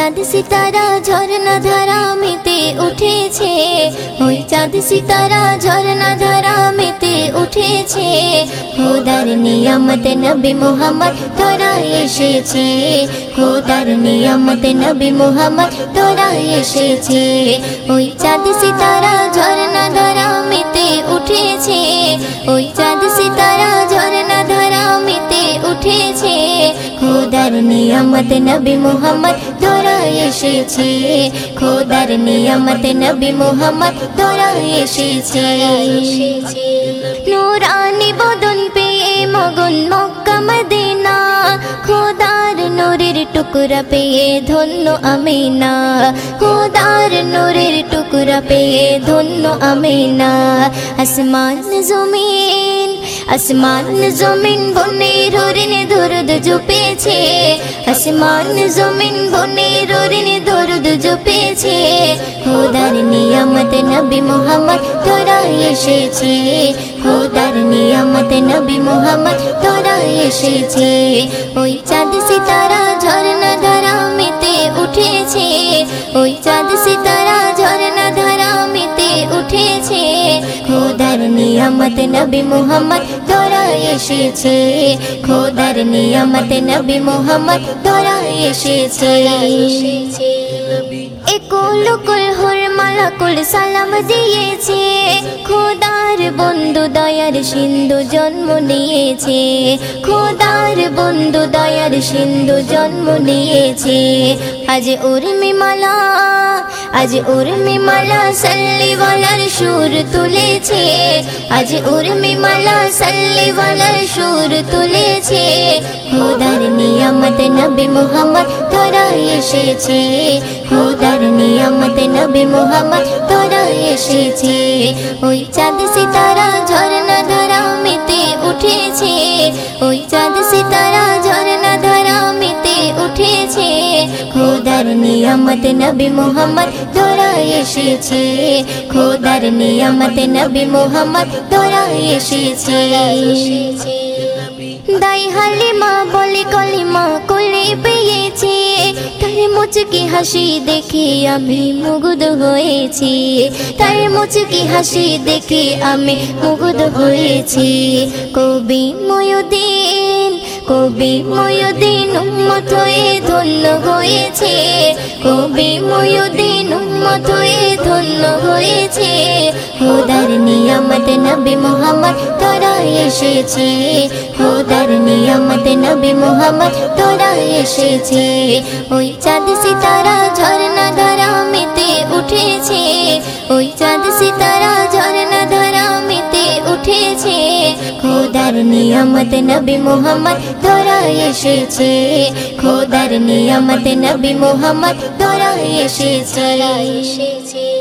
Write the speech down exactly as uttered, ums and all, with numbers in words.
চাঁদ সিতারা ঝরনা ধারা মেতে উঠেছে, ওই চাঁদ সিতারা ঝরনা ধারা মেতে উঠেছে। খোদার নিয়ামত নবী মুহাম্মদ তোরা এসেছে, খোদার নিয়ামত নবী মুহাম্মদ তোরা এসেছে। ওই চাঁদ সিতারা ঝরনা ধারা মেতে উঠেছে, ওই চাঁদ সিতারা ঝরনা ধারা মেতে উঠেছে। খোদার নিয়ামত নবী মুহাম্মদ তোরা এসেছে, খোদার নিয়ামত নবী মুহাম্মদ তোরা এসেছে। নূরানি বদন পেয়ে মগন মক্কা মদিনা, খোদার নূরের টুকরা পেয়ে ধন্য আমিনা, খোদার নূরের টুকরা পেয়ে ধন্য আমিনা। আসমান জমিন আসমান জমিন বনে রোরিনে দরুদ জপেছে, আসমান জমিন বনে রোরিনে দরুদ জপেছে। খোদার নিয়ামত নবী মুহাম্মদ তোরা এসেছে, খোদার নিয়ামত নবী মুহাম্মদ তোরা এসেছে। ওই চাঁদ সিতারা ঝরনা ধারা মেতে উঠেছে, ওই চাঁদ সিতারা ঝরনা ধারা মেতে উঠেছে। খোদার নিয়ামত নবী মুহাম্মদ তোরা এসেছে, খোদার নিয়ামত নবী মুহাম্মদ তোরা এসেছে। একুল কুল হুর মালাকুল সালাম দিয়েছে, খোদার বন্ধু দয়ার সিন্ধু জন্ম নিয়েছে, খোদার বন্ধু দয়ার সিন্ধু জন্ম নিয়েছে। আজ উর্মি মালা আজ উর্মি মালা সাল্লিওয়ালার সুর তুলেছে, আজ উর্মি মালা সাল্লিওয়ালার সুর তুলেছে। খোদার নিয়ামত নবী মুহাম্মদ তোরা এসেছে, খোদার নিয়ামত নবী মুহাম্মদ তোরা এসেছে। ওই চাঁদ সিতারা ঝরনা ধারা মেতে উঠেছে, ওই চাঁদ সিতারা ঝরনা ধারা মেতে উঠেছে। খোদার নিয়ামত নবী মুহাম্মদ তোরা এসেছে, খোদার নিয়ামত নবী মুহাম্মদ তোরা এসেছে। দাই হালিমা বলে কলিমা কোলে পেয়েছে, তার মুচকি হাসি দেখে আমি মুগ্ধ হয়েছি, তার মুচকি হাসি দেখে আমি মুগ্ধ হয়েছি। কবি ময়ুদ্দিন কবি ময়ুদ্দিন উম্মত হয়ে ধন্য হয়েছে, কবি ময়ুদ্দিন উম্মত হয়ে ধন্য হয়েছে। খোদার নিয়ামত নবী মুহাম্মদ তোরা এসেছে, খোদার নিয়ামত নবী মুহাম্মদ তোরা এসেছে। ওই চাঁদ সিতারা ঝরনা ধারা মেতে উঠেছে, ওই চাঁদ সিতারা ঝরনা ধারা মেতে উঠেছে। খোদার নিয়ামত নবী মুহাম্মদ তোরা এসেছে, খোদার নিয়ামত নবী মুহাম্মদ তোরা এসেছে।